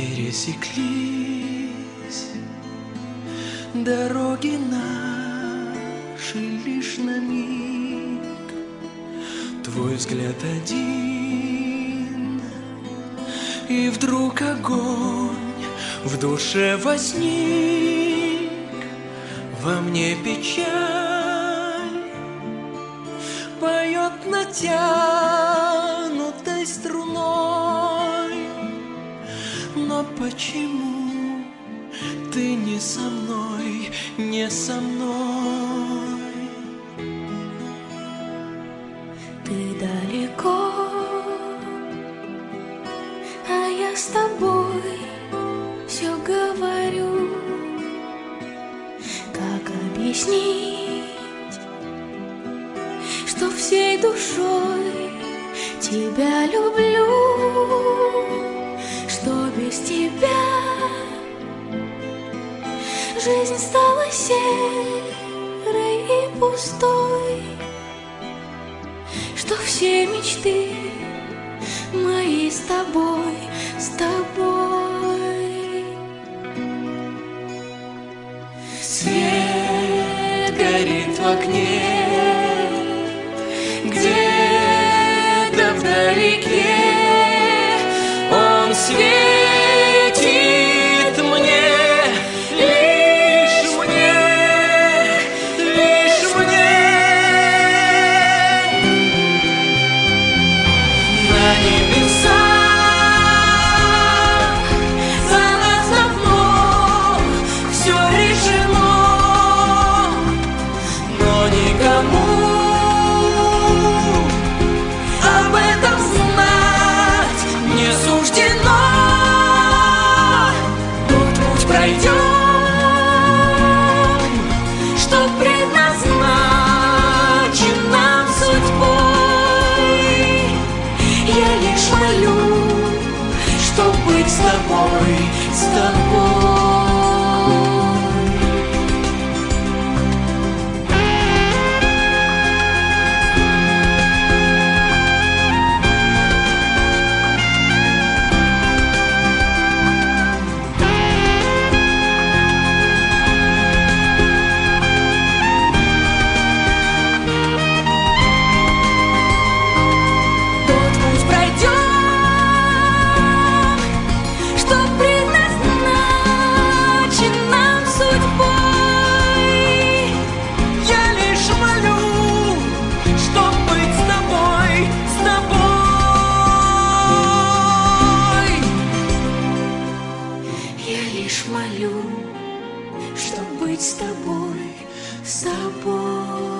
пересеклись дороги наши лишь на миг. Твой взгляд один, и вдруг огонь в душе возник. Во мне печаль поет натянутой струной. Но почему ты не со мной, не со мной? Ты далеко, а я с тобой все говорю. Как объяснить, что всей душой тебя люблю, что без тебя жизнь стала серой и пустой, что все мечты мои с тобой, с тобой. Свет горит в окне, где-то вдалеке. Он светит мне, лишь мне, лишь мне. На небесах за нас давно все решено, но никому об этом знать не суждено. Тот путь пройдем, что предназначен нам судьбой. Я лишь молю, чтоб быть с тобой, с тобой. Тот путь пройдем, что предназначен нам судьбой. Я лишь молю, чтоб быть с тобой, с тобой. Я лишь молю, чтоб быть с тобой, с тобой.